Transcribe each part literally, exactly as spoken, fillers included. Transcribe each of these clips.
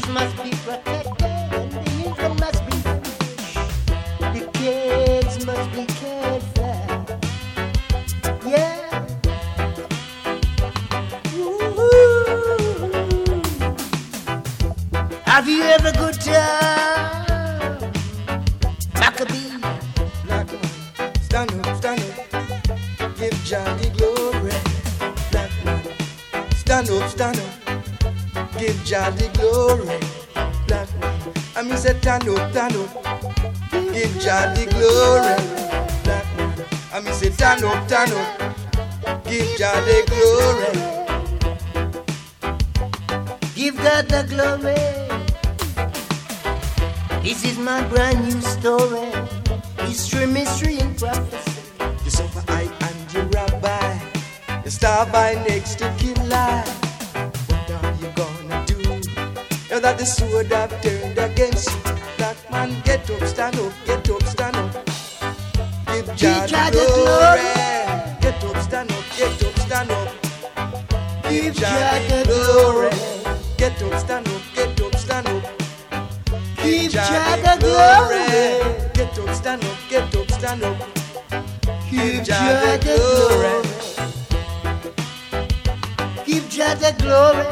must be protected and the income must be finished. The kids must be cared for. Yeah. Ooh. Have you ever good time? Maccabee. Black man, stand up, stand up. Give Jah the glory. Black man, stand up, stand up. Give Jah the glory. Black man, I mean say stand up, stand up. Give Jah the glory. Black man, I mean say stand up, stand up. Give Jah the glory. Give God the glory. This is my brand new story. History, mystery, and prophecy. You suffer I and your rabbi. You starve by next to kill lie. What are you gonna do? Now that the sword have turned against you. Black man, get up, stand up, get up, stand up. Give Jah the glory. Get up, stand up, get up, stand up. Give Jah the glory. Get up, stand up, get up, stand up. Give Jah the glory. Get up, stand up, get up, stand up. Give Jah the glory. Give Jah the glory.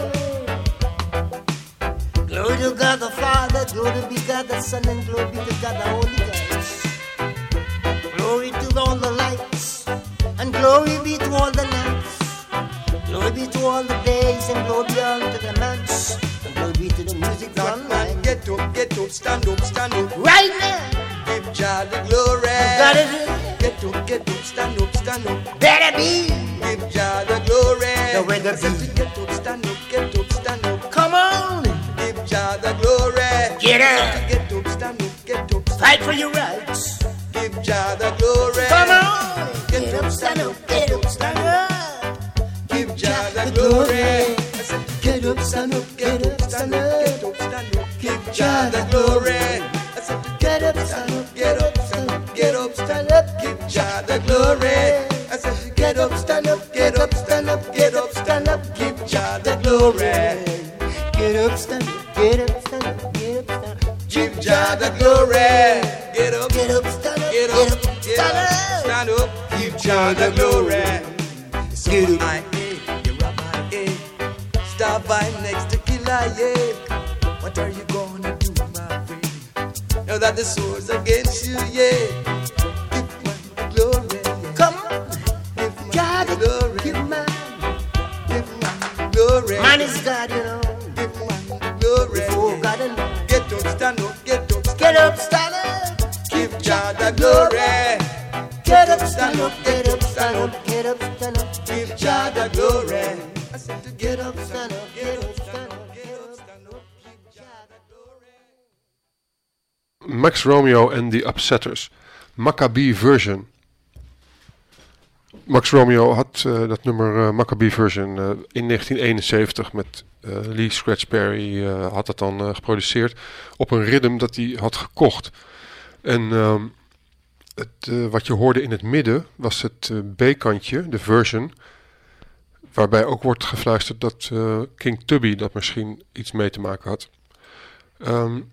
Glory to God the Father, glory be to God the Son, and glory be to God the Holy Ghost. Glory to all the lights, and glory be to all the nights. Glory be to all the days, and glory be unto the months. And glory be to the music Black man, get up, get up, stand up, stand up. right now. Give Jah the glory. Got it. Get up, get up, stand up, stand up. Better be. Give Jah the glory. The way the I said to get up, stand up, get up, stand up. Come on. Give Jah the glory. Get up. Get up, stand up, get up, stand Fight for your rights. up. Give Jah the glory. Come on. Get up, stand up, get up, stand up. Give Jah the glory. I said to get up, stand up, get up, stand up, get up, stand up. Give Jah the glory. I said to get up, stand up, get up, stand up, get up, stand up. Give Jah the glory. I said to get up, stand up, get up, stand up, get up, stand up. Give Jah the glory. Get up, stand up, get up, stand up, get up, stand up. Give Jah the glory. Get up, Get up, stand up, get get up, up, get stand up, up. stand up. Give Jah the glory. So Get up. I, eh, you rabbi, eh. Stop by next to kill I, eh. What are you gonna do, my friend? Now that the sword's against you, yeah. Give man the glory, yeah. Come on. Give man God, the glory. give man. Give man the glory. Man is God, you know. Give man the glory. Before yeah. God alone. Get up, stand up, get up, stand Get up. up, stand up. Give Jah the glory. Get up, stand up, get up, stand up, get up, stand up. Give Jah the glory. I said to Get up, stand up, get up, stand up, get up, stand up. Give Jah the glory. Max Romeo and the Upsetters. Maccabee version. Max Romeo had uh, dat nummer uh, Maccabee version uh, in negentien eenenzeventig met uh, Lee Scratch Perry uh, had dat dan uh, geproduceerd op een rhythm dat hij had gekocht. En uh, het, uh, wat je hoorde in het midden was het uh, B-kantje, de version, waarbij ook wordt gefluisterd dat uh, King Tubby dat misschien iets mee te maken had. Um,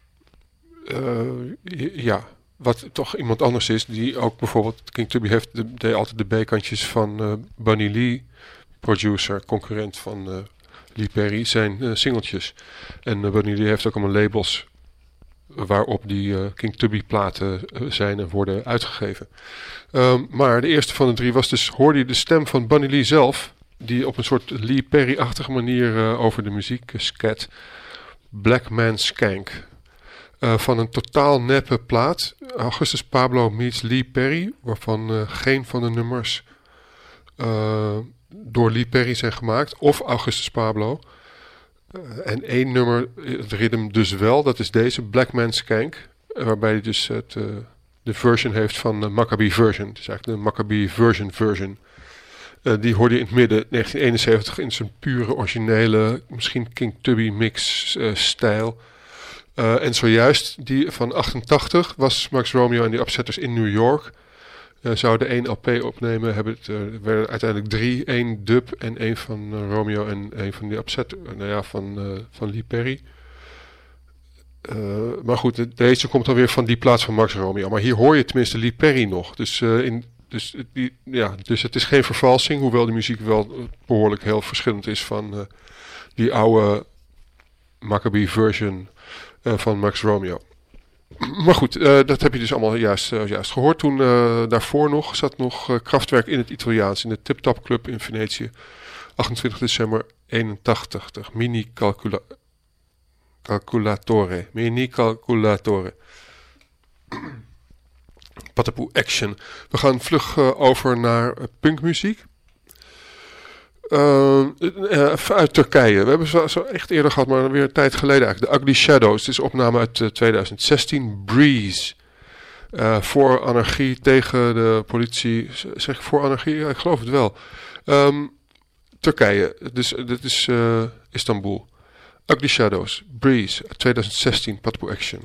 uh, ja, wat toch iemand anders is, die ook bijvoorbeeld, King Tubby heeft de, deed altijd de B-kantjes van uh, Bunny Lee, producer, concurrent van uh, Lee Perry, zijn uh, singeltjes. En uh, Bunny Lee heeft ook allemaal labels waarop die uh, King Tubby platen uh, zijn en worden uitgegeven. Um, maar de eerste van de drie was dus, hoorde je de stem van Bunny Lee zelf, die op een soort Lee Perry-achtige manier uh, over de muziek uh, scat. Black Man Skank. Uh, van een totaal neppe plaat. Augustus Pablo meets Lee Perry, waarvan uh, geen van de nummers uh, door Lee Perry zijn gemaakt, of Augustus Pablo. Uh, en één nummer, het ritme dus wel, dat is deze, Black Man Skank, uh, waarbij hij dus het, uh, de version heeft van de Maccabee version. Het is eigenlijk de Maccabee version version. Uh, die hoorde je in het midden, negentien eenenzeventig, in zijn pure, originele, misschien King Tubby mix uh, stijl. Uh, en zojuist, die van achtentachtig, was Max Romeo en die Upsetters in New York. Uh, zouden één L P opnemen, hebben het, uh, werden uiteindelijk drie, één dub en één van uh, Romeo en één van die Upsetters, uh, nou ja, van, uh, van Lee Perry. Uh, maar goed, de, deze komt dan weer van die plaats van Max Romeo. Maar hier hoor je tenminste Lee Perry nog. Dus, uh, in, dus, die, ja, dus het is geen vervalsing, hoewel de muziek wel behoorlijk heel verschillend is van uh, die oude Maccabee version uh, van Max Romeo. Maar goed, uh, dat heb je dus allemaal juist, uh, juist gehoord. Toen uh, daarvoor nog zat nog uh, Kraftwerk in het Italiaans in de Tip Top Club in Venetië. achtentwintig december eenentachtig. Mini calcula- Calculatore. Mini Calculatore. Patapoe Action. We gaan vlug uh, over naar uh, punkmuziek. Uh, uh, uit Turkije. We hebben zo, zo echt eerder gehad, maar weer een tijd geleden eigenlijk. The Ugly Shadows. Het is een opname uit uh, twintig zestien. Breeze. Uh, voor anarchie tegen de politie. Zeg ik voor anarchie? Ja, ik geloof het wel. Um, Turkije. Dus dit is uh, Istanbul. Ugly Shadows. Breeze. twintig zestien. Patapoe Action.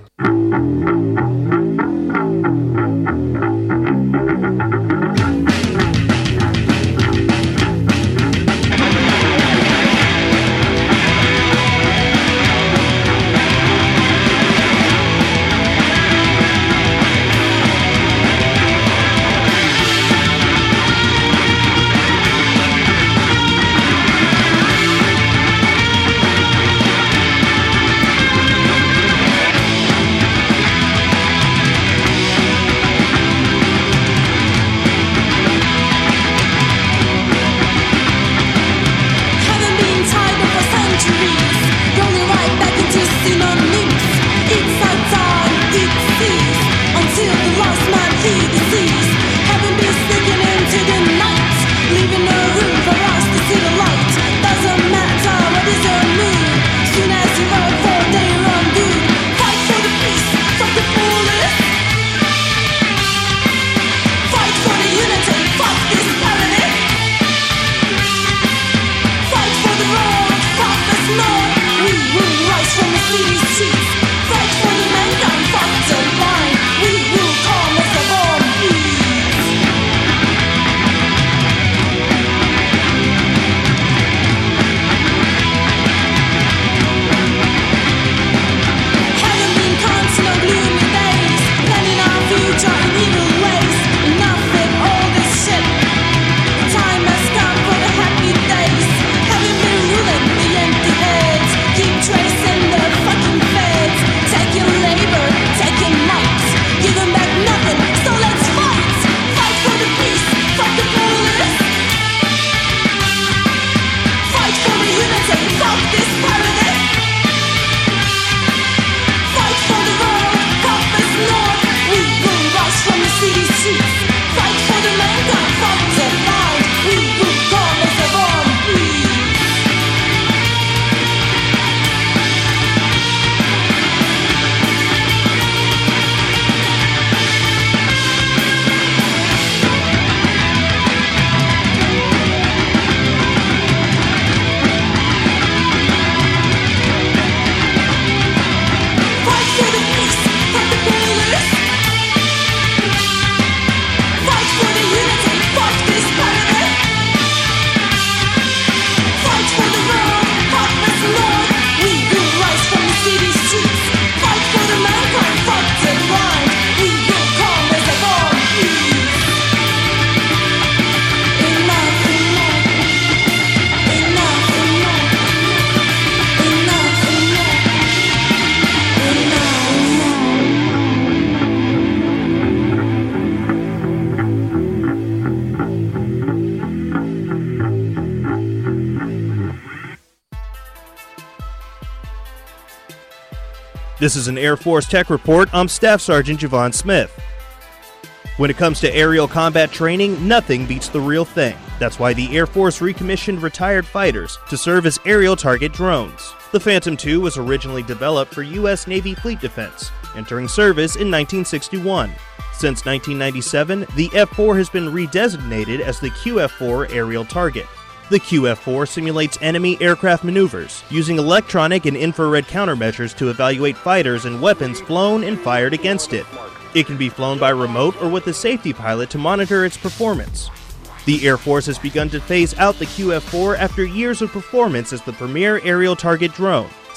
This is an Air Force Tech Report. I'm Staff Sergeant Javon Smith. When it comes to aerial combat training, nothing beats the real thing. That's why the Air Force recommissioned retired fighters to serve as aerial target drones. The Phantom two was originally developed for U S Navy fleet defense, entering service in nineteen sixty-one. Since nineteen ninety-seven, the F four has been redesignated as the Q F four aerial target. The Q F four simulates enemy aircraft maneuvers, using electronic and infrared countermeasures to evaluate fighters and weapons flown and fired against it. It can be flown by remote or with a safety pilot to monitor its performance. The Air Force has begun to phase out the Q F four after years of performance as the premier aerial target drone,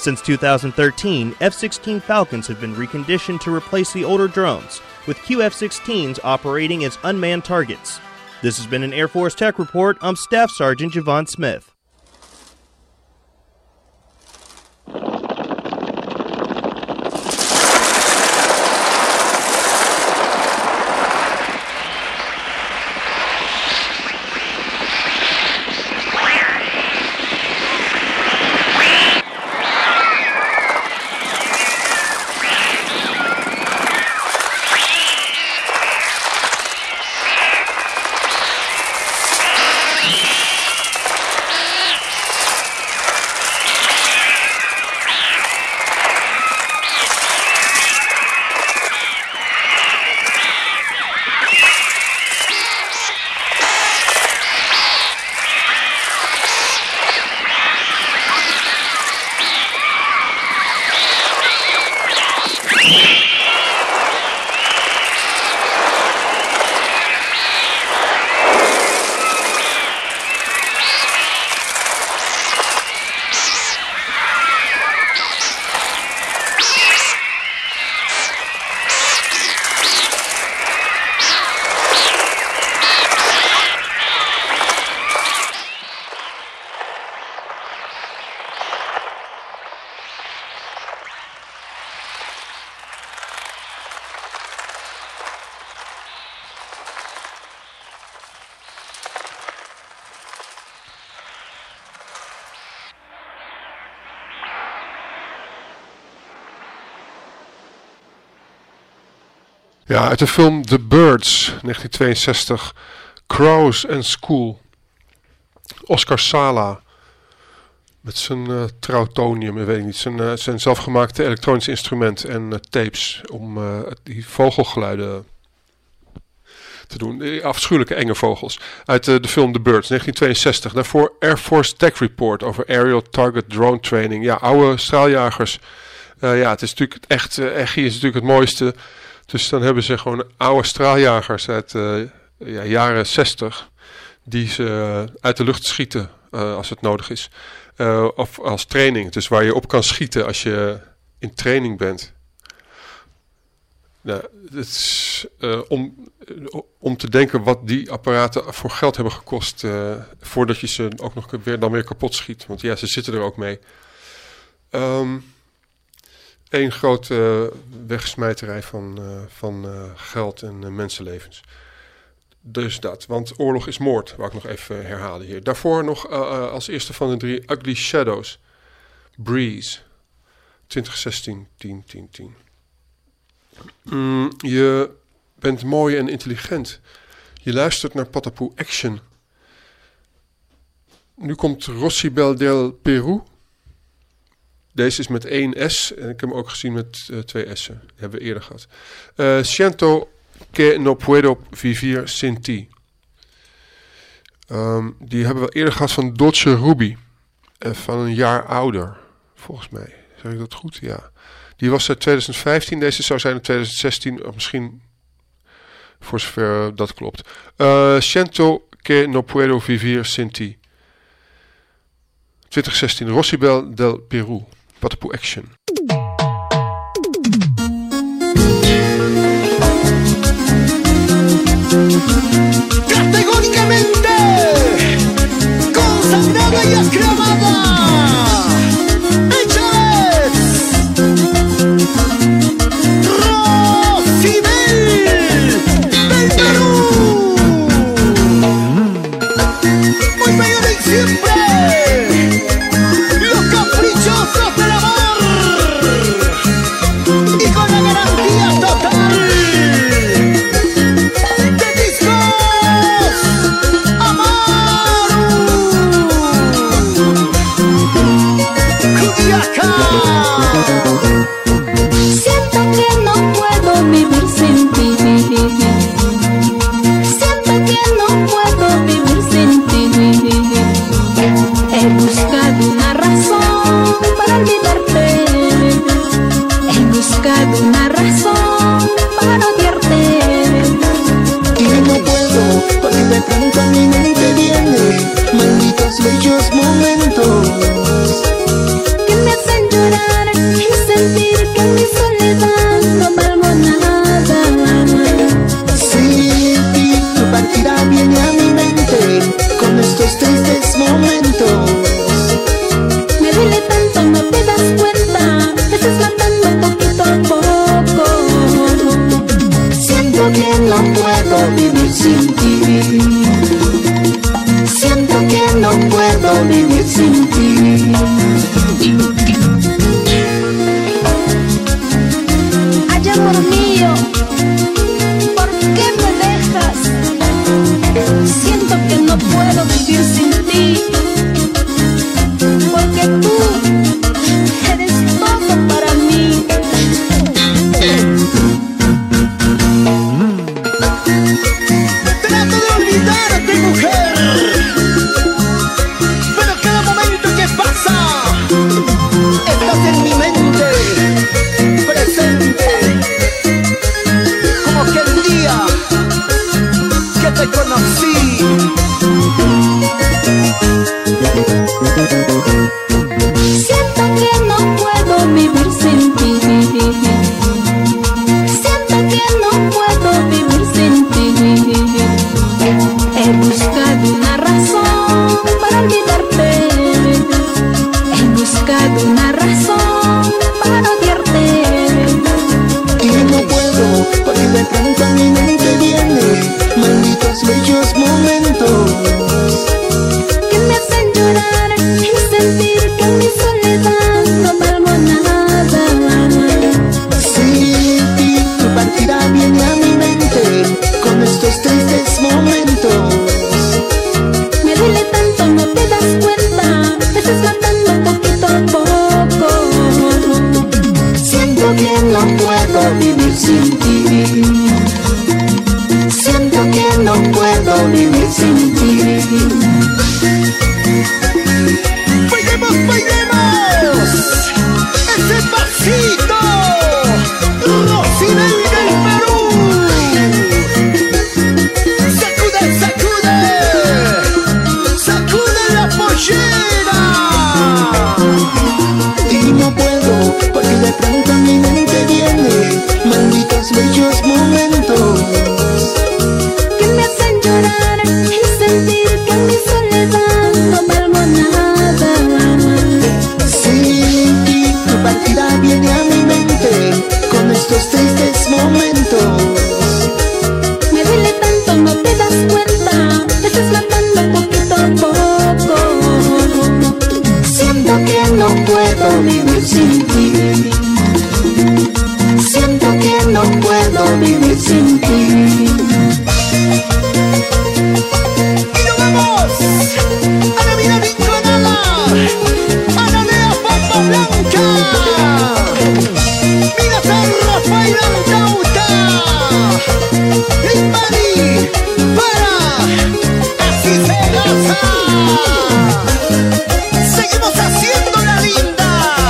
Since two thousand thirteen, F sixteen Falcons have been reconditioned to replace the older drones, with Q F sixteens operating as unmanned targets. This has been an Air Force Tech Report. I'm Staff Sergeant Javon Smith. Ja, uit de film The Birds, negentien tweeënzestig, Crows and School. Oscar Sala, met zijn uh, trautonium, ik weet ik niet, zijn, uh, zijn zelfgemaakte elektronisch instrument en uh, tapes om uh, die vogelgeluiden te doen. Die afschuwelijke enge vogels. Uit uh, de film The Birds, negentien tweeënzestig. Daarvoor Air Force Tech Report over Aerial Target Drone Training. Ja, oude straaljagers. Uh, ja, het is natuurlijk echt, uh, Echi is natuurlijk het mooiste. Dus dan hebben ze gewoon oude straaljagers uit uh, ja, jaren zestig die ze uh, uit de lucht schieten uh, als het nodig is. Uh, of als training, dus waar je op kan schieten als je in training bent. Nou, het is uh, om, om te denken wat die apparaten voor geld hebben gekost uh, voordat je ze ook nog weer, dan weer kapot schiet. Want ja, ze zitten er ook mee. Um, Eén grote uh, wegsmijterij van, uh, van uh, geld en uh, mensenlevens. Dus dat, want oorlog is moord, wou ik nog even herhalen hier. Daarvoor nog uh, uh, als eerste van de drie Ugly Shadows. Breeze. twintig zestien, tien, tien, tien. Mm, je bent mooi en intelligent. Je luistert naar Patapoe Action. Nu komt Rossibel del Peru. Deze is met één S. En ik heb hem ook gezien met uh, twee S'en. Die hebben we eerder gehad. Uh, Siento que no puedo vivir sin ti. Um, die hebben we eerder gehad van Dolce Ruby. Uh, van een jaar ouder. Volgens mij. Zeg ik dat goed? Ja. Die was uit twintig vijftien. Deze zou zijn in twintig zestien. Of misschien voor zover dat klopt. Uh, Siento que no puedo vivir sin ti. twintig zestien. Rossibel del Peru. Patapoe Action. Categóricamente consagrada y aclamada. ¡Échales! Rossibel del Perú. Muy bella de siempre. Los caprichosos del amor. Y con la garantía total. Siento que no puedo vivir sin ti. Siento que no puedo vivir sin ti. He buscado una razón para olvidarte. He buscado una razón para odiarte. Y no puedo, porque de pronto a mi mente viene malditos bellos momentos que me hacen llorar. razón para odiarte. Y no puedo, porque de pronto a mi mente viene malditos bellos momentos Que me hacen llorar y sentir que en mi soledad no valgo nada. Sin ti tu partida viene a mi mente con estos tristes momentos. Me duele tanto, no te das cuenta, me estás matando poquito a poco. Siento que no puedo vivir sin ti. Siento que no puedo vivir sin ti. ¡Bailemos, bailemos! ¡Ese pasito! ¡Rosibel del Perú! ¡Sacude, sacude! ¡Sacude la pollera! Y no puedo, porque de pronto a mi mente viene malditos bellos momentos Que me hacen llorar y sentir que en mi soledad no valgo nada. Sin ti tu partida viene a mi mente con estos tristes momentos. Me duele tanto, no te das cuenta, me estás matando poquito a poco. Siento que no puedo vivir sin ti. Siento que no puedo vivir sin ti. Y nos vamos a la vida vinconada, a la Lea Papa Blanca. Mira San Rafael Antauta, Limbani, para así se goza. Seguimos haciendo la linda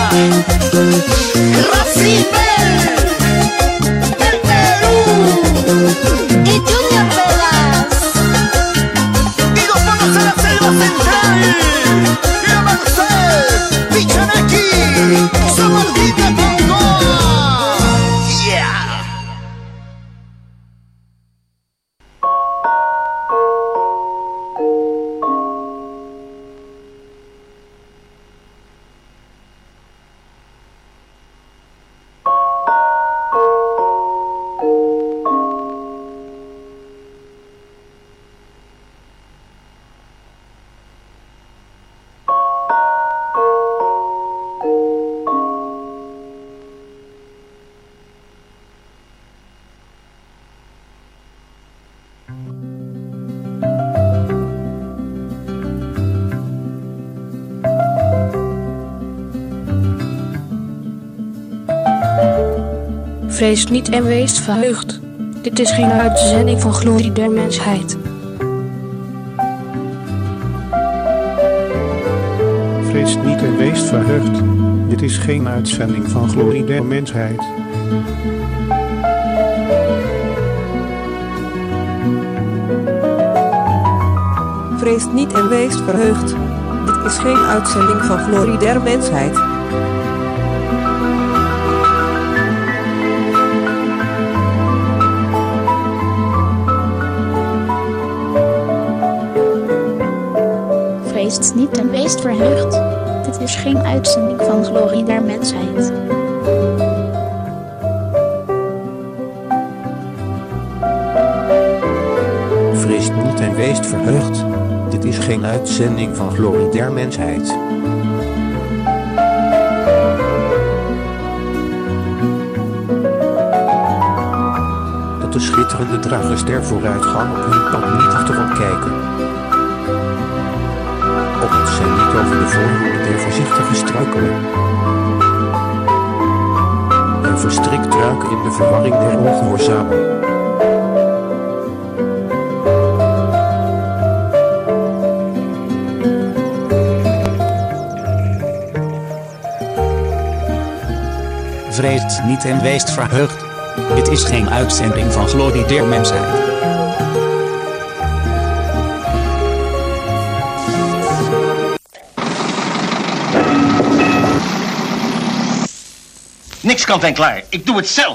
Rosibel del Perú Y Junior Velas, y nos vamos a la selva central y la Merced Pichanaki, Samardita Pangoa. Yeah. Vrees niet en wees verheugd. Dit is geen uitzending van Glorie der Mensheid. Vrees niet en wees verheugd. Dit is geen uitzending van Glorie der Mensheid. Vrees niet en wees verheugd. Dit is geen uitzending van Glorie der Mensheid. Vreest niet en wees verheugd. Dit is geen uitzending van Glorie der Mensheid. Vreest niet en wees verheugd. Dit is geen uitzending van Glorie der Mensheid. Dat de schitterende dragers der vooruitgang op hun pad niet achterom kijken. Opdat zij niet over de voorhoede der voorzichtige struikelen. En verstrikt raken in de verwarring der ongehoorzamen. Vreest niet en wees verheugd. Dit is geen uitzending van Glorie der Mensheid. Niks kant en klaar. Ik doe het zelf.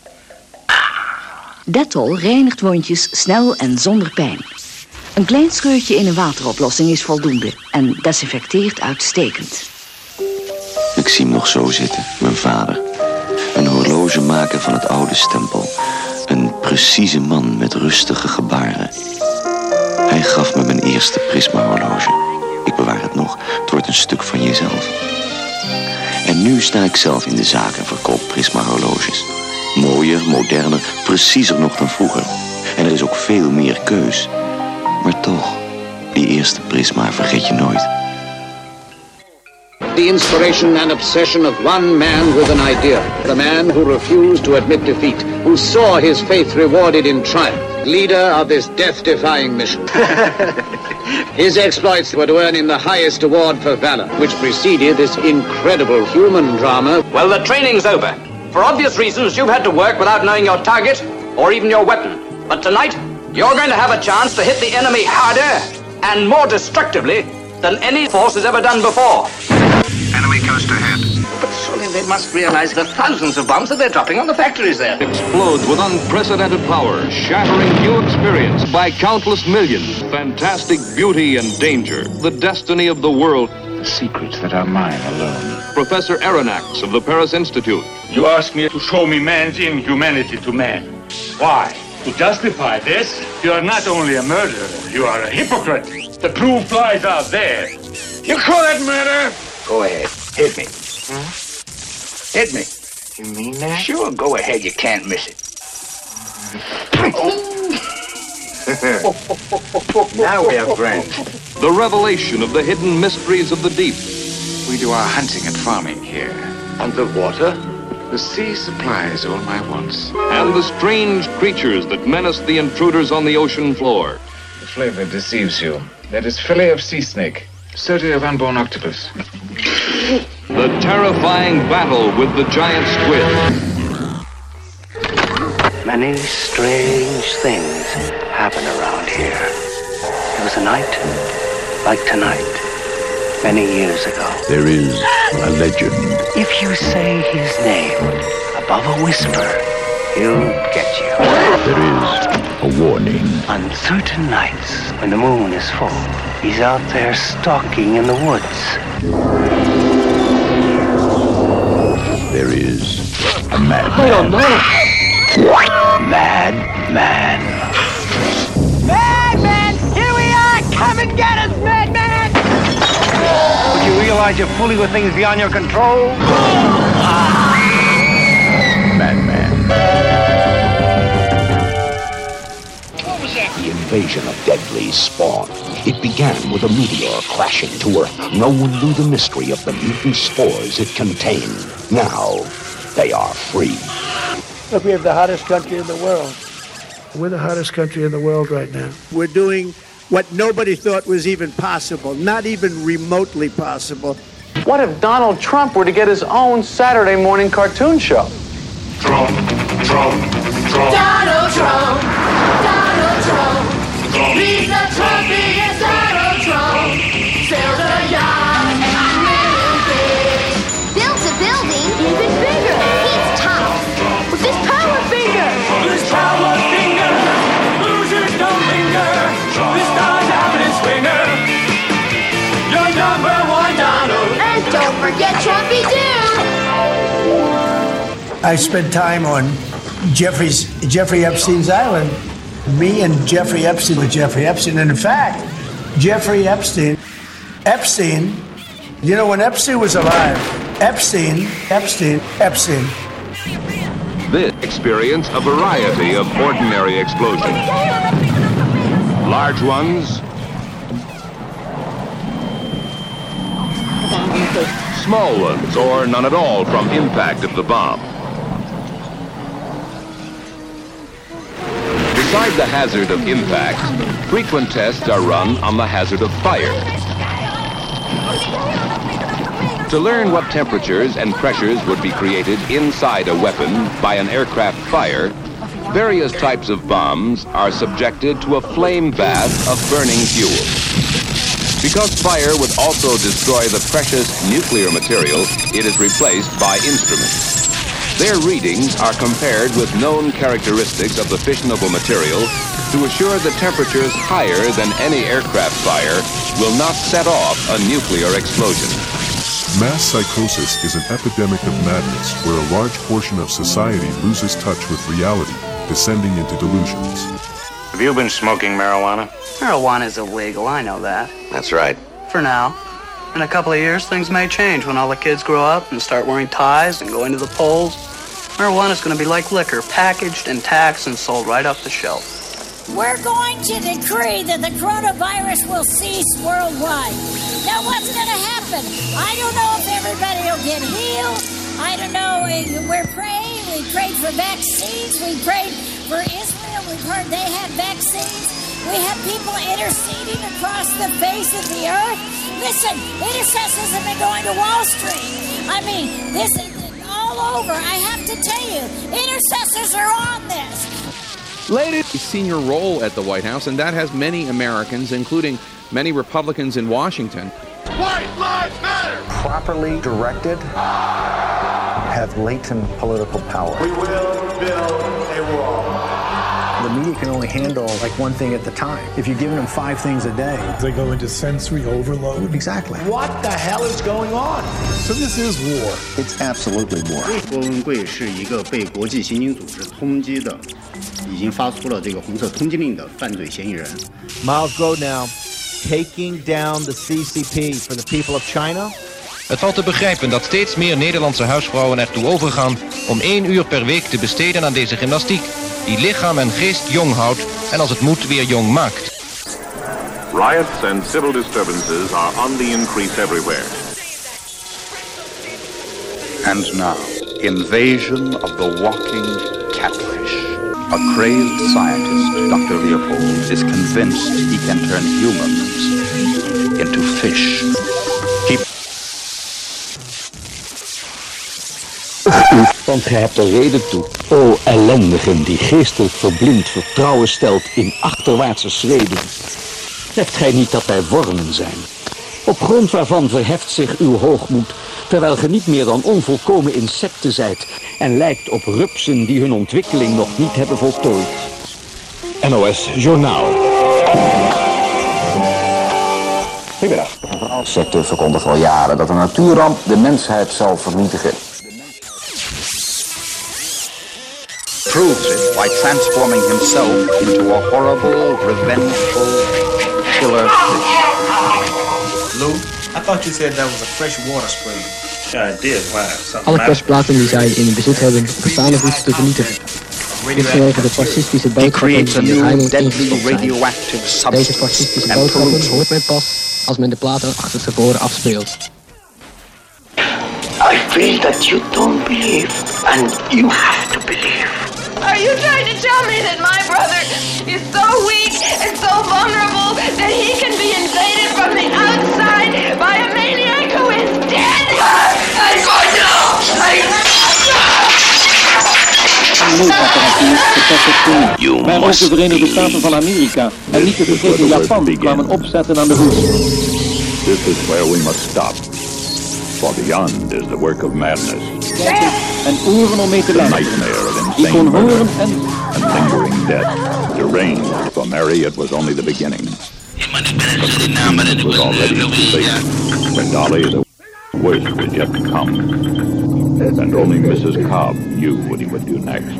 Dettol reinigt wondjes snel en zonder pijn. Een klein scheurtje in een wateroplossing is voldoende en desinfecteert uitstekend. Ik zie hem nog zo zitten, mijn vader. Een horlogemaker van het oude stempel. Een precieze man met rustige gebaren. Hij gaf me mijn eerste prisma-horloge. Ik bewaar het nog, het wordt een stuk van jezelf. En nu sta ik zelf in de zaak en verkoop prisma-horloges. Mooier, moderner, preciezer nog dan vroeger. En er is ook veel meer keus. Maar toch, die eerste prisma vergeet je nooit. The inspiration and obsession of one man with an idea. The man who refused to admit defeat, who saw his faith rewarded in triumph. Leader of this death-defying mission. His exploits were to earn him the highest award for valor, which preceded this incredible human drama. Well, the training's over. For obvious reasons, you've had to work without knowing your target or even your weapon. But tonight, you're going to have a chance to hit the enemy harder and more destructively than any force has ever done before. Enemy coast ahead. But surely they must realize the thousands of bombs that they're dropping on the factories there. Explodes with unprecedented power, shattering new experience by countless millions. Fantastic beauty and danger. The destiny of the world. The secrets that are mine alone. Professor Aronnax of the Paris Institute. You ask me to show me man's inhumanity to man. Why? To justify this, you are not only a murderer, you are a hypocrite. The proof lies out there. You call it murder? Go ahead, hit me. Huh? Hit me. You mean that? Sure, go ahead, you can't miss it. Now we are friends. The revelation of the hidden mysteries of the deep. We do our hunting and farming here. Underwater? The sea supplies all my wants. And the strange creatures that menace the intruders on the ocean floor. The flavor deceives you. That is fillet of sea snake. Surgery of unborn octopus. The terrifying battle with the giant squid. Many strange things happen around here. There was a night like tonight, many years ago. There is a legend. If you say his name above a whisper, he'll get you. There is a warning. On certain nights, when the moon is full, he's out there stalking in the woods. There is a madman. I don't know. Mad man. Madman! Here we are! Come and get us, madman! Would you realize you're fooling with things beyond your control? Madman. What was that? The invasion of deadly spawn. It began with a meteor crashing to Earth. No one knew the mystery of the mutant spores it contained. Now, they are free. Look, we have the hottest country in the world. We're the hottest country in the world right now. We're doing what nobody thought was even possible, not even remotely possible. What if Donald Trump were to get his own Saturday morning cartoon show? Trump, Trump, Trump. Donald Trump, Donald Trump. He's the Trumpiest Donald Trump. Sails a yacht, really big. Builds a building Even bigger. He's tough With his power finger. His power finger. Losers don't linger. The stars out his finger. You're number one, Donald. And don't forget Trumpy Doo. I spent time on Jeffrey's Jeffrey Epstein's island. Me and Jeffrey Epstein with Jeffrey Epstein. And in fact, Jeffrey Epstein, Epstein, you know, when Epstein was alive, Epstein, Epstein, Epstein. This experience a variety of ordinary explosions. Large ones, small ones, or none at all from impact of the bomb. Beside the hazard of impact, frequent tests are run on the hazard of fire. To learn what temperatures and pressures would be created inside a weapon by an aircraft fire, various types of bombs are subjected to a flame bath of burning fuel. Because fire would also destroy the precious nuclear material, it is replaced by instruments. Their readings are compared with known characteristics of the fissionable material to assure that temperatures higher than any aircraft fire will not set off a nuclear explosion. Mass psychosis is an epidemic of madness where a large portion of society loses touch with reality, descending into delusions. Have you been smoking marijuana? Marijuana's illegal, I know that. That's right. For now. In a couple of years, things may change when all the kids grow up and start wearing ties and going to the polls. Marijuana's going to be like liquor, packaged and taxed and sold right off the shelf. We're going to decree that the coronavirus will cease worldwide. Now, what's going to happen? I don't know if everybody will get healed. I don't know. We're praying. We prayed for vaccines. We prayed for Israel. We've heard they have vaccines. We have people interceding across the face of the earth. Listen, intercessors have been going to Wall Street. I mean, this is all over. I have to tell you, intercessors are on this. Ladies, senior role at the White House, and that has many Americans, including many Republicans in Washington. White Lives Matter! Properly directed, have latent political power. We will build a wall. The media can only handle like one thing at the time. If you're giving them five things a day, they go into sensory overload. Exactly. What the hell is going on? So this is war. It's absolutely war. 郭文贵是一个被国际刑警组织通缉的，已经发出了这个红色通缉令的犯罪嫌疑人。 Miles Grodnow taking down the C C P for the people of China. Het valt te begrijpen dat steeds meer Nederlandse huisvrouwen ertoe overgaan om één uur per week te besteden aan deze gymnastiek, die lichaam en geest jong houdt en als het moet weer jong maakt. Riots and civil disturbances are on the increase everywhere. And now, invasion of the walking catfish. A crazed scientist, Doctor Leopold, is convinced he can turn humans into fish. Keep Want gij hebt er reden toe. O ellendigen die geestelijk verblind vertrouwen stelt in achterwaartse schreden. Treft gij niet dat wij wormen zijn? Op grond waarvan verheft zich uw hoogmoed, terwijl ge niet meer dan onvolkomen insecten zijt en lijkt op rupsen die hun ontwikkeling nog niet hebben voltooid. N O S Journaal. Goedemiddag. De sector verkondigt al jaren dat een natuurramp de mensheid zal vernietigen. Proves it by transforming himself into a horrible, revengeful killer fish. Lou, I thought you said that was a fresh water spring. Yeah, I did. Wow. Alle kerstplaten die zij in hun bezit hebben, bestaan of hoeven te vernietigen. Dit vanwege de fascistische boodschappen die er heimelijk ingestort zijn. Deze fascistische boodschappen hoort men pas als men de platen achter tevoren afspeelt. I feel that you don't believe, and you have to believe. Are you trying to tell me that my brother is so weak and so vulnerable that he can be invaded from the outside by a maniac who is dead? I got you! Maar ook de Verenigde Staten van Amerika en niet te vergeten Japan kwamen opzetten aan de hoek. This is where we must stop. For beyond is the work of madness. En oren om mee te luisteren. Nightmare of insane murder and lingering death. Deranged for Mary, it was only the beginning. But it was already too late. For Dolly, the worst was yet to come. And only Missus Cobb knew what he would do next.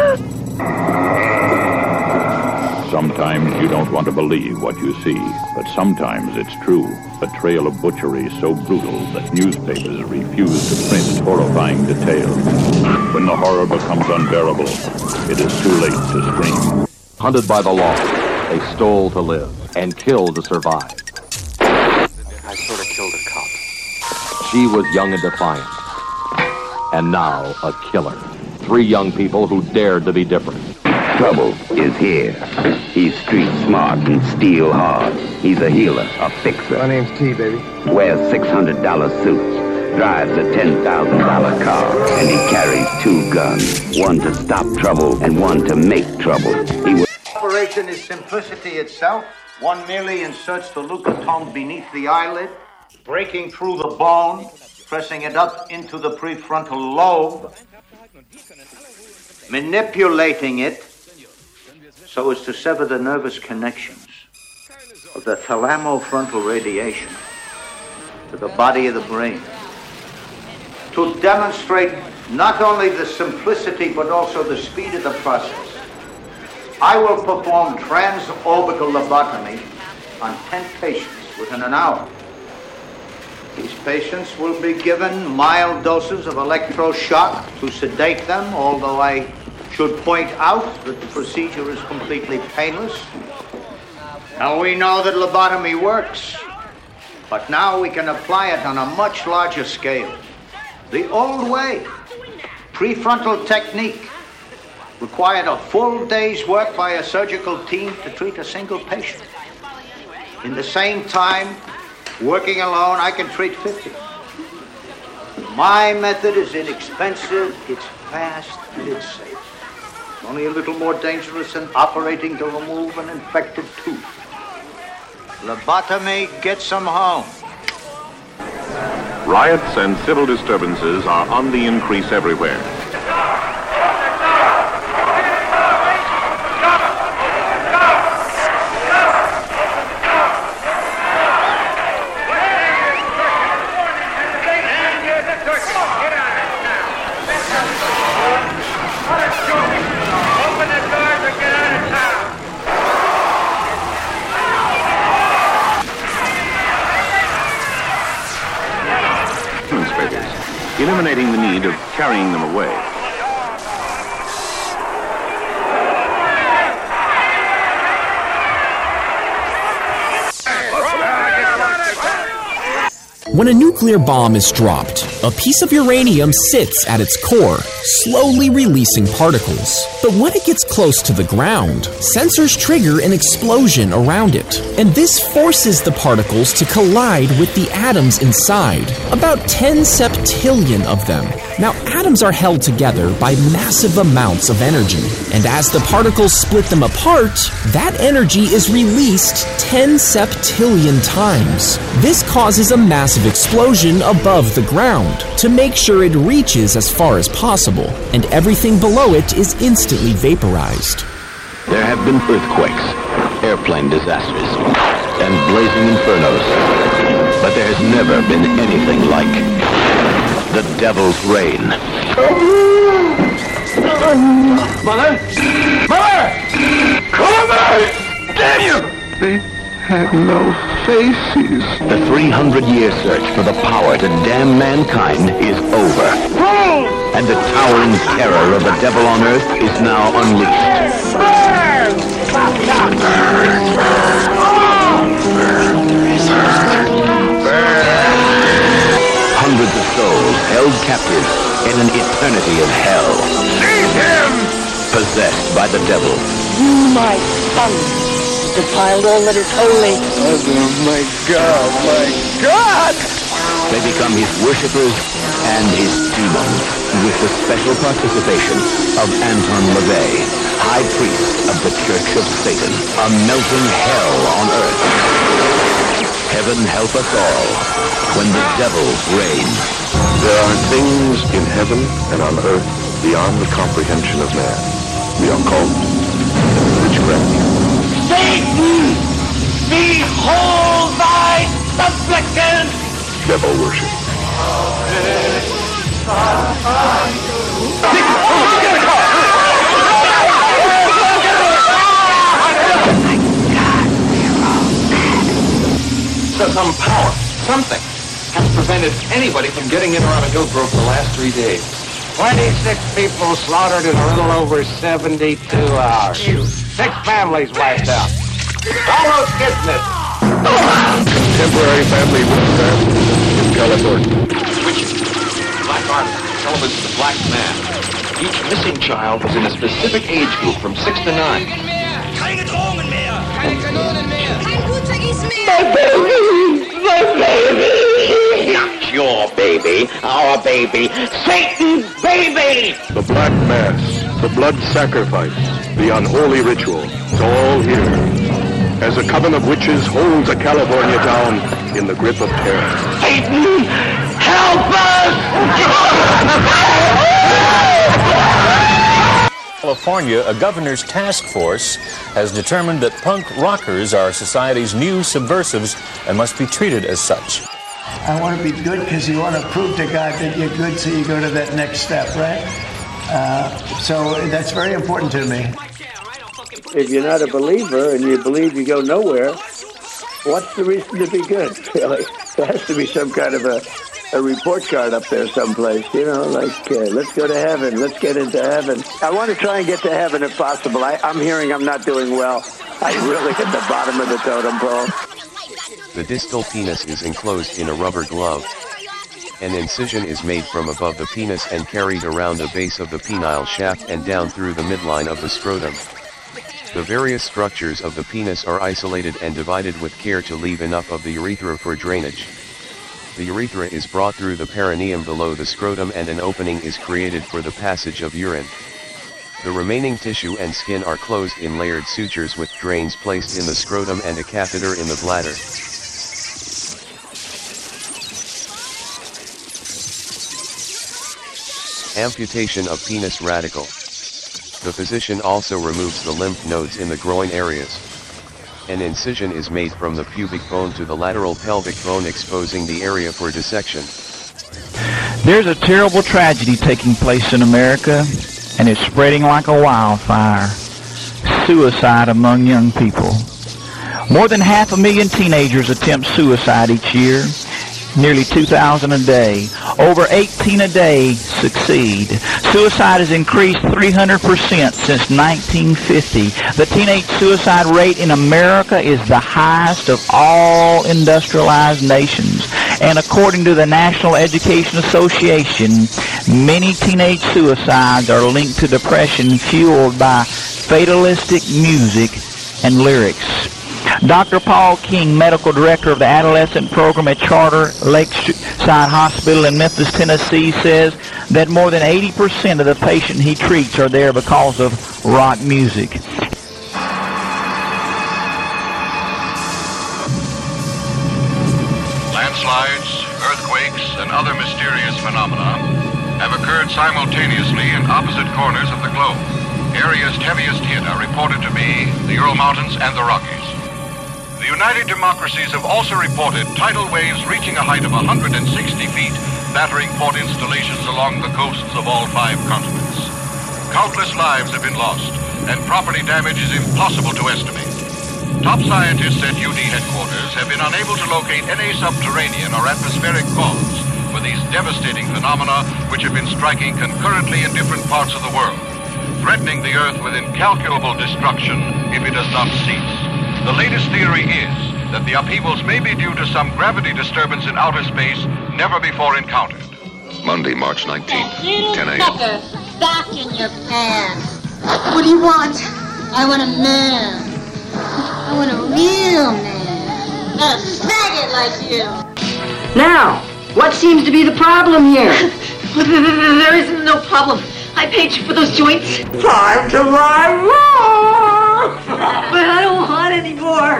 Sometimes you don't want to believe what you see, but sometimes it's true. A trail of butchery so brutal that newspapers refuse to print horrifying details. When the horror becomes unbearable, it is too late to scream. Hunted by the law, they stole to live and killed to survive. I sort of killed a cop. She was young and defiant. And now a killer. Three young people who dared to be different. Trouble is here. He's street smart and steel hard. He's a healer, a fixer. My name's T, baby. Wears six hundred dollar suits. Drives a ten thousand dollar car. And he carries two guns. One to stop trouble and one to make trouble. He was Operation is simplicity itself. One merely inserts the leucotome beneath the eyelid, breaking through the bone, pressing it up into the prefrontal lobe, manipulating it so as to sever the nervous connections of the thalamofrontal radiation to the body of the brain. to demonstrate not only the simplicity but also the speed of the process. I will perform transorbital lobotomy on ten patients within an hour. These patients will be given mild doses of electroshock to sedate them, although I should point out that the procedure is completely painless. Now we know that lobotomy works, but now we can apply it on a much larger scale. The old way, prefrontal technique, required a full day's work by a surgical team to treat a single patient. In the same time, working alone, I can treat fifty. My method is inexpensive, it's fast, and it's safe. Only a little more dangerous than operating to remove an infected tooth. Lobotomy gets them home. Riots and civil disturbances are on the increase everywhere. Eliminating the need of carrying them away. When a nuclear bomb is dropped, a piece of uranium sits at its core, slowly releasing particles. But when it gets close to the ground, sensors trigger an explosion around it, and this forces the particles to collide with the atoms inside, about ten septillion of them. Now, atoms are held together by massive amounts of energy, and as the particles split them apart, that energy is released ten septillion times. This causes a massive explosion above the ground to make sure it reaches as far as possible, and everything below it is instantly vaporized. There have been earthquakes, airplane disasters, and blazing infernos, but there has never been anything like the Devil's Rain. Mother! Mother! Come on! Damn you! They had no faces. The three hundred year search for the power to damn mankind is over. And the towering terror of the devil on earth is now unleashed. Burn! Burn! Hundreds of souls held captive in an eternity of hell. Seize him! Possessed by the devil. You, my son, defiled all that is holy. Oh my God, my God! They become his worshippers and his demons, with the special participation of Anton LaVey, High Priest of the Church of Satan, a melting hell on earth. Heaven help us all when the devil reigns. There are things in heaven and on earth beyond the comprehension of man. We are called witchcraft. Satan! Behold thy supplicant! Devil worship. So some power, something, has prevented anybody from getting in or out of Hillsborough for the last three days. twenty-six people slaughtered in a little over seventy-two hours. Six families wiped out. All those kids missed. Temporary family witchcraft in California. Witches, black artists, Sullivan's the black man. Each missing child was in a specific age group from six to nine. My baby! My baby! Not your baby, our baby, Satan's baby! The Black Mass, the blood sacrifice, the unholy ritual, it's all here. As a coven of witches holds a California town in the grip of terror. Satan, help us! California, a governor's task force has determined that punk rockers are society's new subversives and must be treated as such. I want to be good because you want to prove to God that you're good, so you go to that next step, right? Uh, so that's very important to me. If you're not a believer and you believe you go nowhere, what's the reason to be good, really? There has to be some kind of a, a report card up there someplace, you know, like, uh, let's go to heaven, let's get into heaven. I want to try and get to heaven if possible. I, I'm hearing I'm not doing well. I'm really at the bottom of the totem pole. The distal penis is enclosed in a rubber glove. An incision is made from above the penis and carried around the base of the penile shaft and down through the midline of the scrotum. The various structures of the penis are isolated and divided with care to leave enough of the urethra for drainage. The urethra is brought through the perineum below the scrotum and an opening is created for the passage of urine. The remaining tissue and skin are closed in layered sutures with drains placed in the scrotum and a catheter in the bladder. Amputation of penis radical. The physician also removes the lymph nodes in the groin areas. An incision is made from the pubic bone to the lateral pelvic bone, exposing the area for dissection. There's a terrible tragedy taking place in America, and it's spreading like a wildfire. Suicide among young people. More than half a million teenagers attempt suicide each year. Nearly two thousand a day. Over eighteen a day succeed. Suicide has increased three hundred percent since nineteen fifty. The teenage suicide rate in America is the highest of all industrialized nations. And according to the National Education Association, many teenage suicides are linked to depression fueled by fatalistic music and lyrics. Doctor Paul King, medical director of the adolescent program at Charter Lakeside Hospital in Memphis, Tennessee, says that more than eighty percent of the patients he treats are there because of rock music. Landslides, earthquakes, and other mysterious phenomena have occurred simultaneously in opposite corners of the globe. Areas heaviest hit are reported to be the Ural Mountains and the Rockies. The United Democracies have also reported tidal waves reaching a height of one hundred sixty feet, battering port installations along the coasts of all five continents. Countless lives have been lost, and property damage is impossible to estimate. Top scientists at U D headquarters have been unable to locate any subterranean or atmospheric cause for these devastating phenomena which have been striking concurrently in different parts of the world, threatening the Earth with incalculable destruction if it does not cease. The latest theory is that the upheavals may be due to some gravity disturbance in outer space never before encountered. Monday, March nineteenth, ten a.m. Sucker, back in your pants. What do you want? I want a man. I want a real man. Not a faggot like you. Now, what seems to be the problem here? There isn't no problem. I paid you for those joints. Time to lie more! But I don't want any more.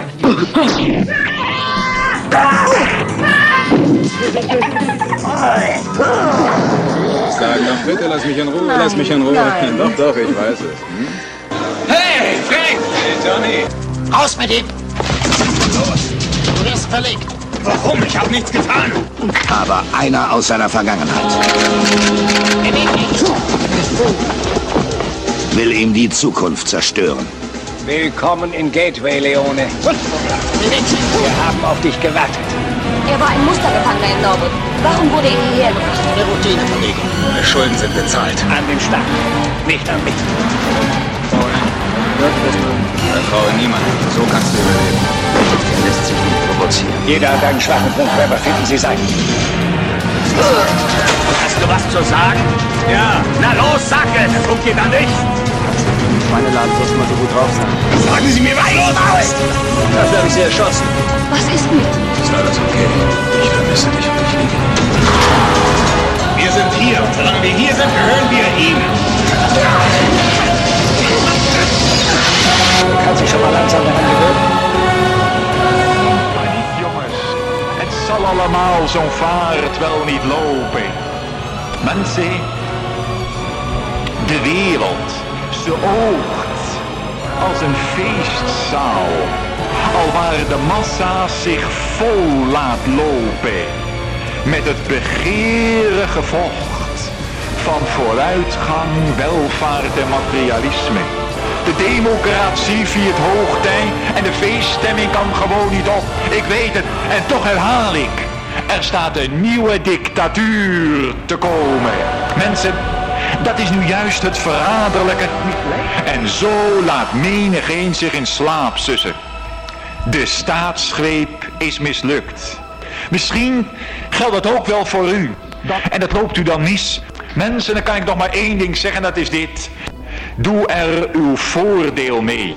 Sag doch bitte, lass mich in Ruhe, nein, lass mich in Ruhe. Nein. Doch, doch, ich weiß es. Hm? Hey, Frank! Hey, Johnny! Raus mit ihm! Los, du wirst verlegt. Warum? Ich hab nichts getan. Aber einer aus seiner Vergangenheit will ihm die Zukunft zerstören. Willkommen in Gateway, Leone. Wir haben auf dich gewartet. Er war ein Mustergefangener in Norwood. Warum wurde er hierher gebracht? Eine Routineverlegung. Die Schulden sind bezahlt. An den Staat, nicht an mich. Vertraue niemandem. So kannst du überleben. Er lässt sich nicht provozieren. Jeder hat einen schwachen Punkt. Wer finden Sie sein? Hast du was zu sagen? Ja. Na los, sag es! Der Punkt geht an dich. Meine Laden sollten mal so gut drauf sein. Sagen Sie mir, was los ist! Dafür habe ich Sie erschossen. Was ist mit? Ist alles okay? Ich vermisse dich und ich liebe. Wir sind hier und solange wir hier sind, gehören wir ihm. Du kannst dich schon mal langsam daran gewöhnen. Maar niet, jongens. Het zal allemaal zo'n vaart wel niet lopen. Mensen, de wereld, ze oogt als een feestzaal, al waar de massa's zich vol laat lopen. met het begeerige vocht van vooruitgang, welvaart en materialisme. De democratie viert hoogtij en de feeststemming kan gewoon niet op. Ik weet het en toch herhaal ik. Er staat een nieuwe dictatuur te komen. Mensen, dat is nu juist het verraderlijke. En zo laat menigeen zich in slaap sussen. De staatsgreep is mislukt. Misschien geldt dat ook wel voor u. En dat loopt u dan mis. Mensen, dan kan ik nog maar één ding zeggen, dat is dit. Doe er uw voordeel mee.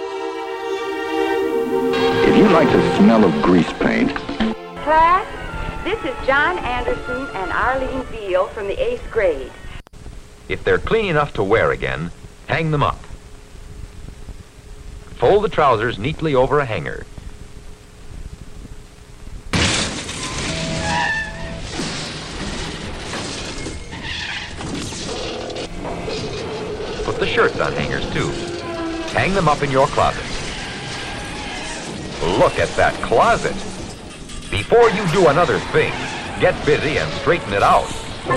If you like the smell of grease paint. Class, this is John Anderson and Arlene Beal from the eighth grade. If they're clean enough to wear again, hang them up. Fold the trousers neatly over a hanger. Put the shirts on hangers too. Hang them up in your closet. Look at that closet. Before you do another thing, get busy and straighten it out.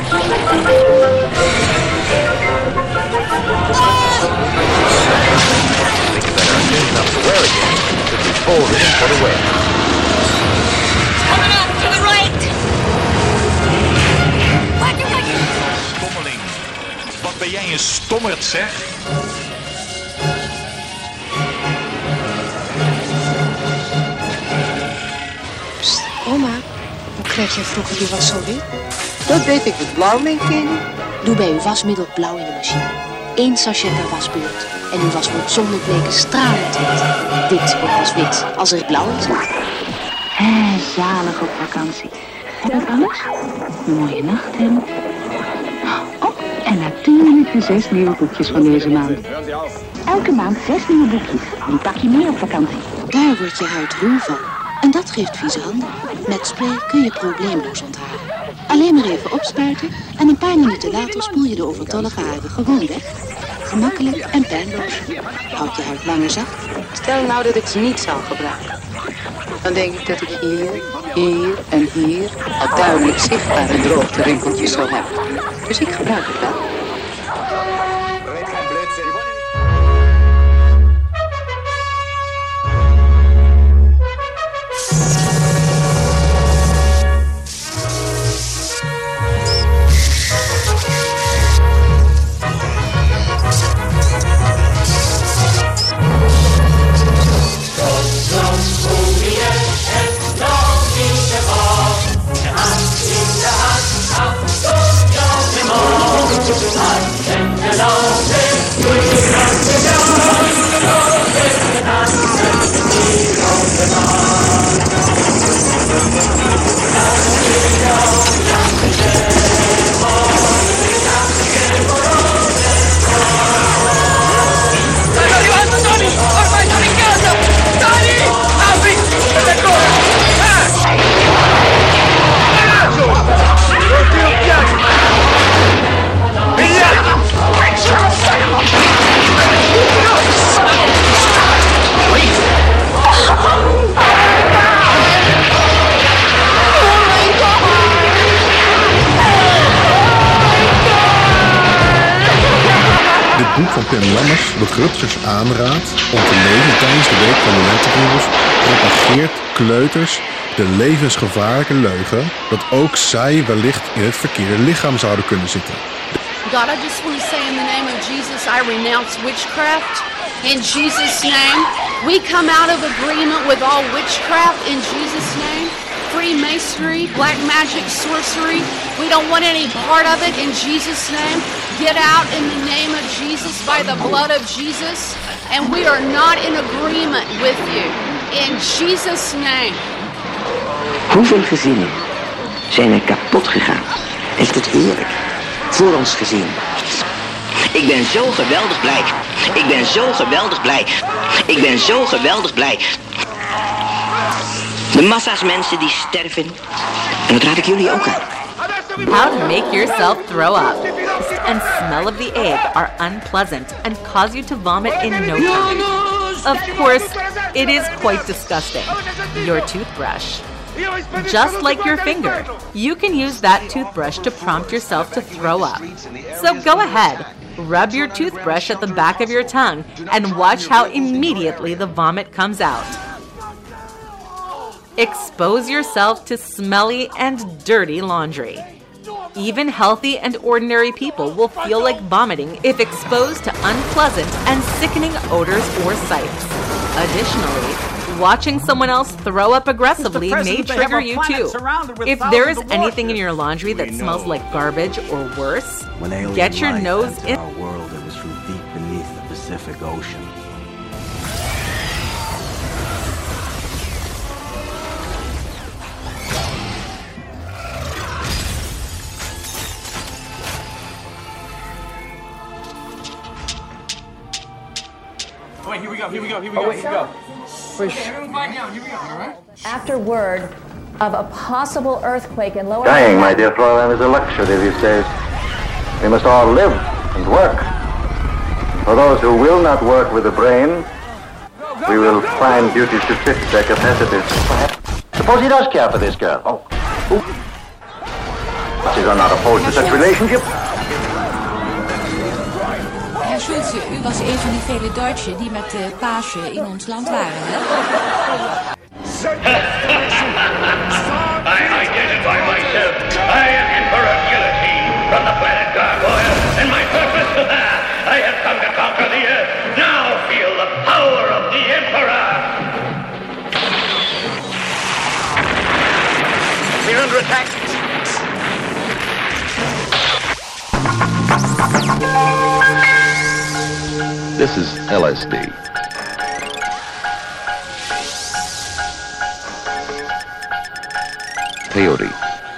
Things that are clean enough to wear again should be folded and put away. Coming up to the right! Stommeling. Wat ben jij een stommerd, zeg? Psst, oma. Hoe kreeg jij vroeger je was zo wit? Dat deed ik met blauw, mijn kind. Doe bij uw wasmiddel blauw in de machine. Eén sachet per wasbeurt. En uw was wordt zonder bleken stralend wit. Wit wordt pas wit als er blauw in zit. Hé, zalig op vakantie. Heb ik alles? Een mooie nachthemd. Oh, en natuurlijk de zes nieuwe boekjes van deze maand. Elke maand zes nieuwe boekjes. Die pak je mee op vakantie. Daar wordt je huid ruw van. En dat geeft vieze handen. Met spray kun je probleemloos ontharen. Alleen maar even opspuiten en een paar minuten later spoel je de overtollige haren gewoon weg. Gemakkelijk en pijnloos. Houd je huid langer zacht. Stel nou dat ik ze niet zou gebruiken. Dan denk ik dat ik hier, hier en hier al duidelijk zichtbare droogte rimpeltjes zou hebben. Dus ik gebruik het wel. boek van Pim Lammers dat Rutgers aanraadt om te lezen tijdens de week van de lentebroeders propageert kleuters de levensgevaarlijke leugen dat ook zij wellicht in het verkeerde lichaam zouden kunnen zitten. God, I just want to say in the name of Jesus, I renounce witchcraft. In Jesus' name, we come out of agreement with all witchcraft in Jesus' name. Freemasonry, black magic, sorcery. We don't want any part of it in Jesus' name. Get out in the name of Jesus by the blood of Jesus. And we are not in agreement with you. In Jesus' name. Hoeveel gezinnen zijn er kapot gegaan? Heeft het heerlijk voor ons gezien. Ik ben zo geweldig blij. Ik ben zo geweldig blij. Ik ben zo geweldig blij. De massa's mensen die sterven. En dat raad ik jullie ook aan. How to make yourself throw up. Taste and smell of the egg are unpleasant and cause you to vomit in no time. Of course, it is quite disgusting. Your toothbrush Just like your finger, you can use that toothbrush to prompt yourself to throw up. So go ahead, rub your toothbrush at the back of your tongue and watch how immediately the vomit comes out. Expose yourself to smelly and dirty laundry. Even healthy and ordinary people will feel like vomiting if exposed to unpleasant and sickening odors or sights. Additionally, watching someone else throw up aggressively may trigger you too. If there is anything in your laundry that smells like garbage or worse, get your nose in. Our world, it was from deep beneath the Pacific Ocean. Wait, here we go, here we go, here we go, here we go. Everyone quiet down, here we go, all right? After word of a possible earthquake in lower... Dying, my dear Fräulein, is a luxury these days. We must all live and work. For those who will not work with the brain, we will find duties to fit their capacities. Suppose he does care for this girl. Oh, who? She's not opposed to such relationship. Herr Schulze, u was een van die vele Duitsers die met de Pasen in ons land waren, hè? I identify myself. I am Emperor Guillotine from the planet Gargoyle, and my purpose, I have come to conquer the earth. Now feel the power of the Emperor. We're under attack. This is L S D. Peyote.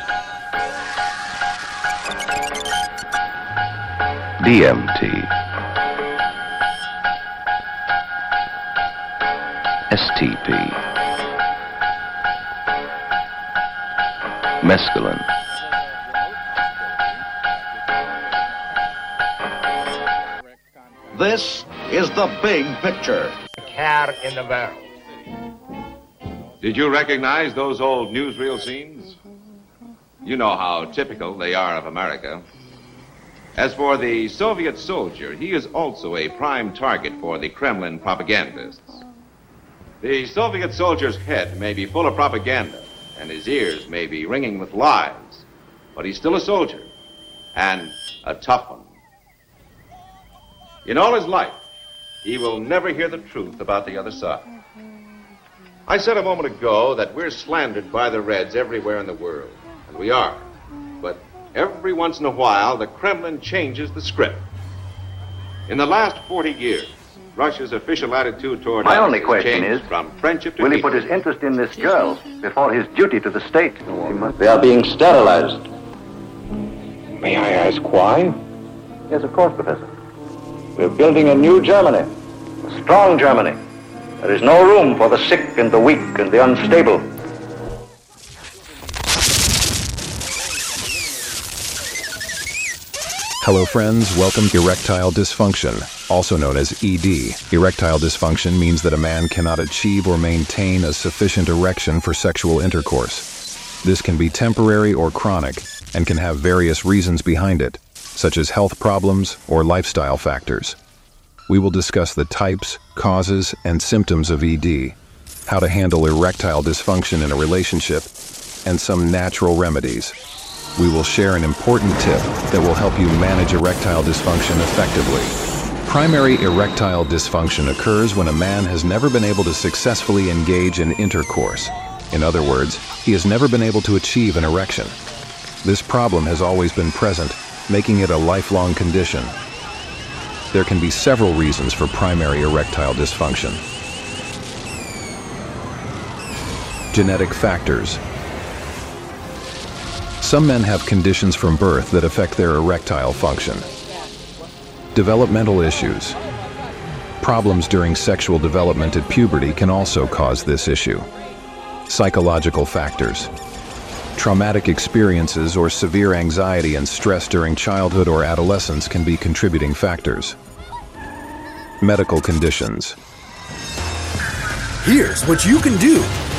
D M T. S T P. Mescaline. This is the big picture. Cat in the barrel. Did you recognize those old newsreel scenes? You know how typical they are of America. As for the Soviet soldier, he is also a prime target for the Kremlin propagandists. The Soviet soldier's head may be full of propaganda, and his ears may be ringing with lies, but he's still a soldier, and a tough one. In all his life, he will never hear the truth about the other side. I said a moment ago that we're slandered by the Reds everywhere in the world, and we are. But every once in a while, the Kremlin changes the script. In the last forty years, Russia's official attitude toward My us only has question changed is, from friendship to will he hatred. put his interest in this girl before his duty to the state? They are being sterilized. May I ask why? Yes, of course, Professor. We're building a new Germany, a strong Germany. There is no room for the sick and the weak and the unstable. Hello friends, welcome to erectile dysfunction, also known as E D. Erectile dysfunction means that a man cannot achieve or maintain a sufficient erection for sexual intercourse. This can be temporary or chronic, and can have various reasons behind it, such as health problems or lifestyle factors. We will discuss the types, causes, and symptoms of E D, how to handle erectile dysfunction in a relationship, and some natural remedies. We will share an important tip that will help you manage erectile dysfunction effectively. Primary erectile dysfunction occurs when a man has never been able to successfully engage in intercourse. In other words, he has never been able to achieve an erection. This problem has always been present, making it a lifelong condition. There can be several reasons for primary erectile dysfunction. Genetic factors. Some men have conditions from birth that affect their erectile function. Developmental issues. Problems during sexual development at puberty can also cause this issue. Psychological factors. Traumatic experiences or severe anxiety and stress during childhood or adolescence can be contributing factors. Medical conditions. Here's what you can do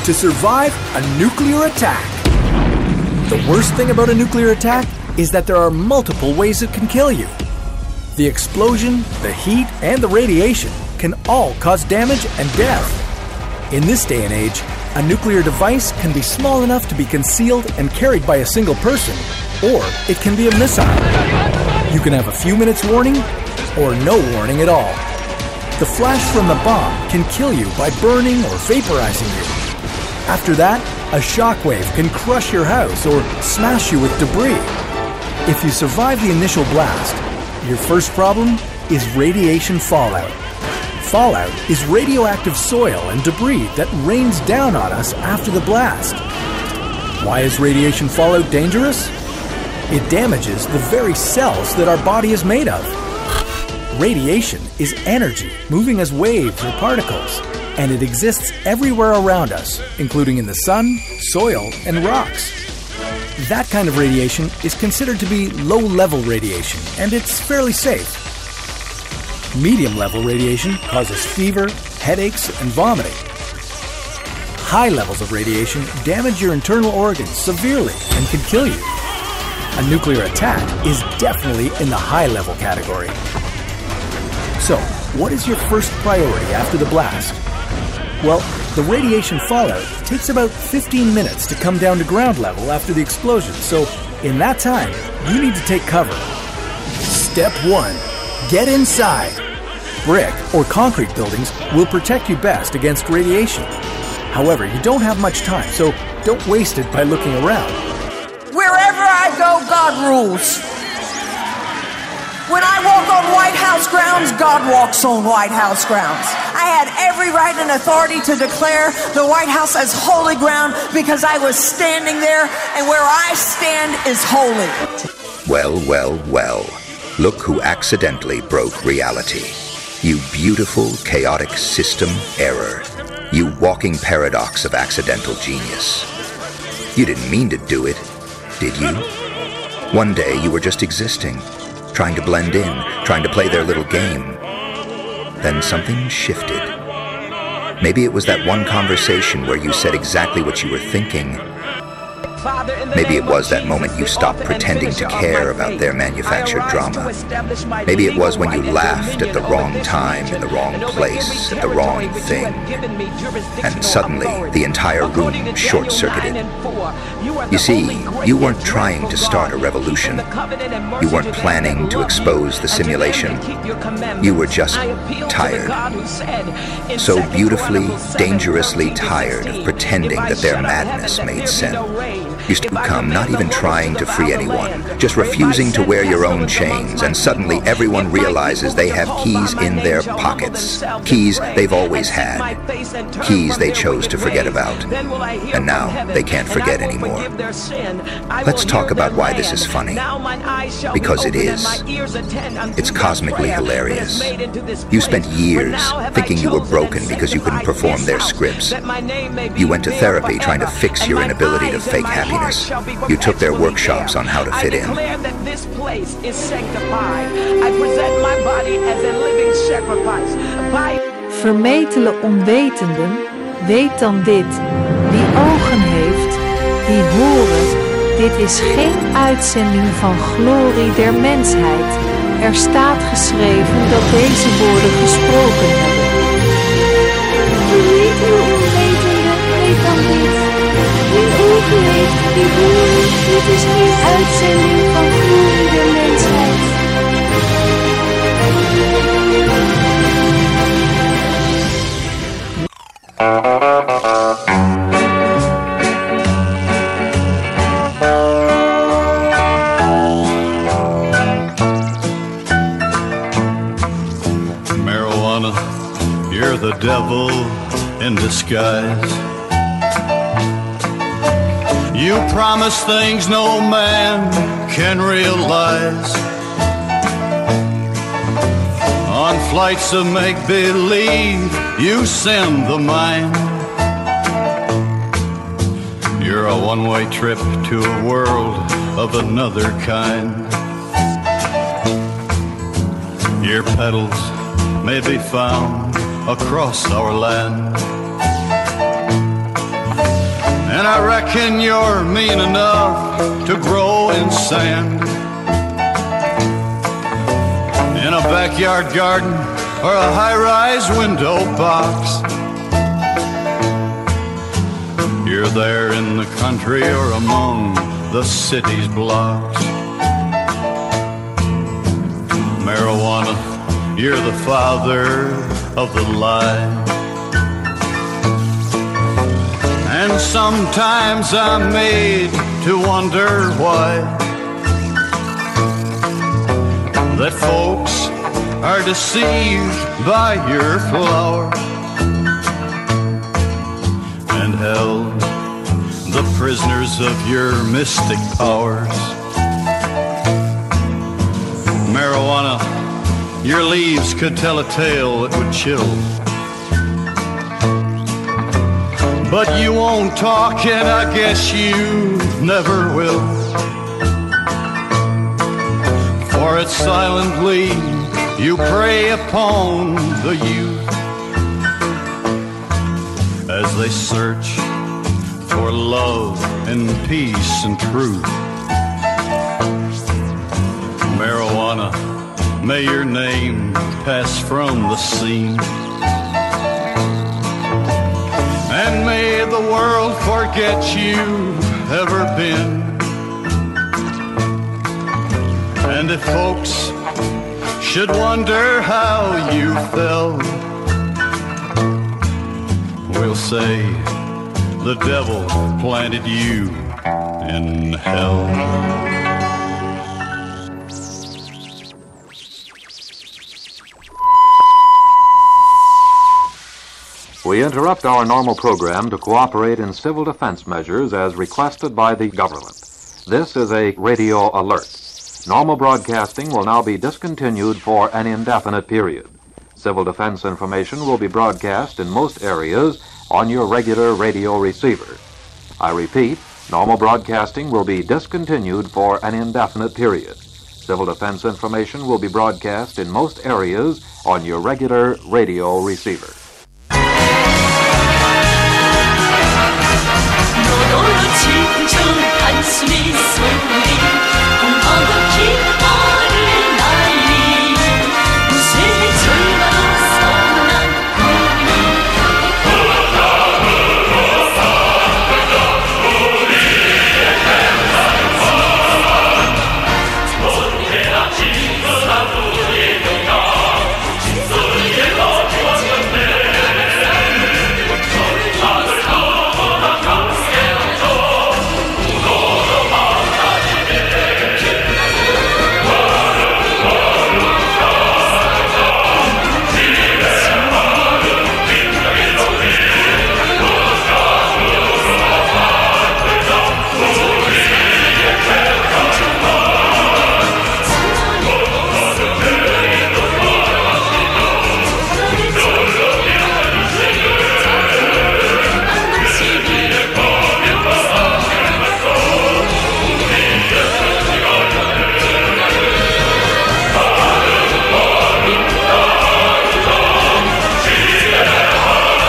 to survive a nuclear attack. The worst thing about a nuclear attack is that there are multiple ways it can kill you. The explosion, the heat, and the radiation can all cause damage and death. In this day and age, a nuclear device can be small enough to be concealed and carried by a single person, or it can be a missile. You can have a few minutes warning, or no warning at all. The flash from the bomb can kill you by burning or vaporizing you. After that, a shockwave can crush your house or smash you with debris. If you survive the initial blast, your first problem is radiation fallout. Fallout is radioactive soil and debris that rains down on us after the blast. Why is radiation fallout dangerous? It damages the very cells that our body is made of. Radiation is energy moving as waves or particles, and it exists everywhere around us, including in the sun, soil, and rocks. That kind of radiation is considered to be low-level radiation, and it's fairly safe. Medium-level radiation causes fever, headaches, and vomiting. High levels of radiation damage your internal organs severely and can kill you. A nuclear attack is definitely in the high-level category. So, what is your first priority after the blast? Well, the radiation fallout takes about fifteen minutes to come down to ground level after the explosion, so in that time, you need to take cover. Step one. Get inside. Brick or concrete buildings will protect you best against radiation. However, you don't have much time, so don't waste it by looking around. Wherever I go, God rules. When I walk on White House grounds, God walks on White House grounds. I had every right and authority to declare the White House as holy ground because I was standing there, and where I stand is holy. Well, well, well. Look who accidentally broke reality. You beautiful, chaotic system error. You walking paradox of accidental genius. You didn't mean to do it, did you? One day you were just existing, trying to blend in, trying to play their little game. Then something shifted. Maybe it was that one conversation where you said exactly what you were thinking. Maybe it was that moment you stopped pretending to care about their manufactured drama. Maybe it was when you laughed at the wrong time, in the wrong place, at the wrong thing. And suddenly, the entire room short-circuited. You see, you weren't trying to start a revolution. You weren't planning to expose the simulation. You were just tired. So beautifully, dangerously tired of pretending that their madness made sense. You still come not even trying to free anyone, just refusing to wear your own chains, and suddenly everyone realizes they have keys in their pockets. Keys they've always had. Keys they chose to forget about. And now they can't forget anymore. Let's talk about why this is funny. Because it is. It's cosmically hilarious. You spent years thinking you were broken because you couldn't perform their scripts. You went to therapy trying to fix your inability to fake happiness. You took their workshops on how to fit in. This place is sanctified. I present my body as a living sacrifice. By Vermetele onwetenden, weet dan dit. Wie ogen heeft, die horen. Dit is geen uitzending van glorie der mensheid. Er staat geschreven dat deze woorden gesproken hebben. Vermetele onwetenden, weet dan dit. Wie ogen heeft, die horen. Dit is geen uitzending van glorie der mensheid. Marijuana, you're the devil in disguise. You promise things no man can realize. On flights of make-believe, you send the mind. You're a one-way trip to a world of another kind. Your petals may be found across our land. and I reckon you're mean enough to grow in sand. In a backyard garden or a high-rise window box. You're there in the country or among the city's blocks. Marijuana, you're the father of the lie. And sometimes I'm made to wonder why that folks are deceived by your flower and held the prisoners of your mystic powers. Marijuana, your leaves could tell a tale that would chill. But you won't talk, and I guess you never will. For it's silently you prey upon the youth as they search for love and peace and truth. Marijuana, may your name pass from the scene, and may the world forget you've ever been. And if folks should wonder how you fell, we'll say the devil planted you in hell. We interrupt our normal program to cooperate in civil defense measures as requested by the government. This is a radio alert. Normal broadcasting will now be discontinued for an indefinite period. Civil defense information will be broadcast in most areas on your regular radio receiver. I repeat, normal broadcasting will be discontinued for an indefinite period. Civil defense information will be broadcast in most areas on your regular radio receiver. 너로 지금 좀 한숨이 쏟